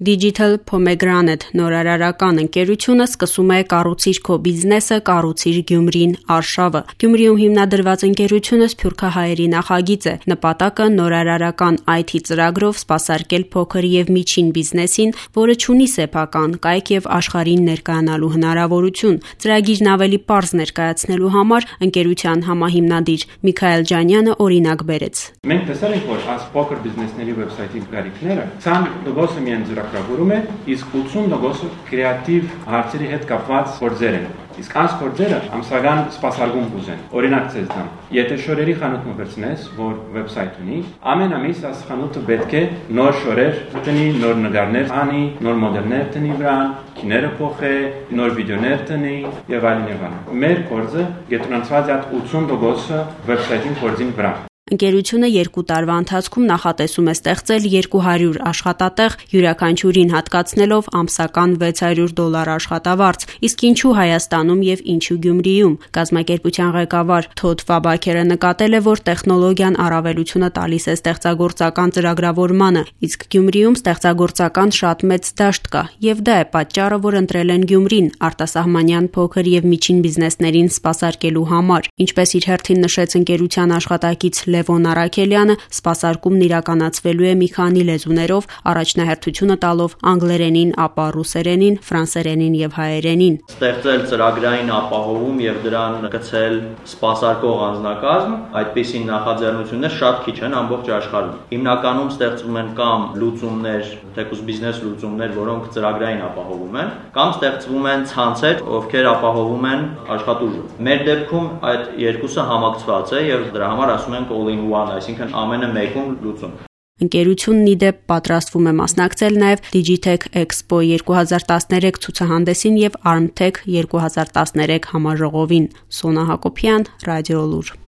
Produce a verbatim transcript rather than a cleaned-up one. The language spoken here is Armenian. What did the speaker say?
Digital Pomegranate նորարարական ընկերությունը սկսում է «Կառուցիր քո բիզնեսը, կառուցիր Գյումրին» արշավը։ Գյումրիում հիմնադրված ընկերությունը սփյուռքահայերի նախագիծ է։ Նպատակը նորարարական այ թի ծրագրով սպասարկել փոքր եւ միջին բիզնեսին, որը չունի սեփական կայք եւ աշխարհին ներկայանալու հնարավորություն։ Ծրագիրն ավելի պարզ ներկայացնելու համար ընկերության համահիմնադիր Միքայել Ջանյանը օրինակ բերեց։ Մենք տեսել ենք, որ այս փոքր բիզնեսների վեբսայթի գարիկները ցան դոգոսը միայն ծրագրավորում է, իսկ ութսուն տոկոսը կրեատիվ հարցերի հետ կապված գործեր են։ Իսկ այս գործերը ամսական սպասարկում կուզեն։ Օրինակ ցեզ տամ, եթե շորերի խանութ մոռացնես, որ վեբսայթ ունի, ամեն ամիս այս խանութը պետք է նոր շորեր տնի, նոր նկարներ անի, նոր մոդելներ տնի վրան, քիները փոխե, նոր վիդեոներ տնի եւ այլն եւ այլն։ Մեր գործը գետրոնացված է ութսուն տոկոսը վեբսայթին գործին վրա։ Ընկերությունը երկու տարվա ընթացքում նախատեսում է ստեղծել երկու հարյուր աշխատատեղ, յուրաքանչյուրին հատկացնելով ամսական վեց հարյուր դոլար աշխատավարձ։ Իսկ ինչու Հայաստանում եւ ինչու Գյումրիում։ Կազմակերպության ղեկավար Թոդ Ֆաբաքերը նկատել է, որ տեխնոլոգիան առավելությունը տալիս է ստեղծագործական ծրագրավորմանը, իսկ Գյումրիում ստեղծագործական շատ մեծ դաշտ կա, եւ դա է պատճառը, որ ընտրել են Գյումրին արտասահմանյան փոքր եւ միջին բիզնեսներին սպասարկելու համար։ Ինչպես իր հերթին նշեց ընկերության աշխատակից Լևոն Արաքելյանը, սպասարկումն իրականացվելու է մի քանի լեզուներով, առաջնահերթությունը տալով անգլերենին, ապա ռուսերենին, ֆրանսերենին եւ հայերենին։ Ստեղծել ծրագրային ապահովում եւ դրան գցել սպասարկող անձնակազմ, այդպիսի նախաձեռնություններ շատ քիչ են ամբողջ աշխարհում։ Հիմնականում ստեղծվում են կամ լուծումներ, թեկուզ բիզնես լուծումներ, որոնք ծրագրային ապահովում են, կամ ստեղծվում են ցանցեր, ովքեր ապահովում են աշխատուժը։ Մեր դեպքում այդ երկուսը համակցված է եւ դրա համար ասում ենք all in one, այսինքն ամենը մեկում լուծում։ Ընկերությունն ի դեպ պատրաստվում է մասնակցել նաև Digitech Expo երկու հազար տասներեք ցուցահանդեսին եւ Armtech երկու հազար տասներեք համաժողովին։ Սոնա Հակոբյան, Ռադիոլուր։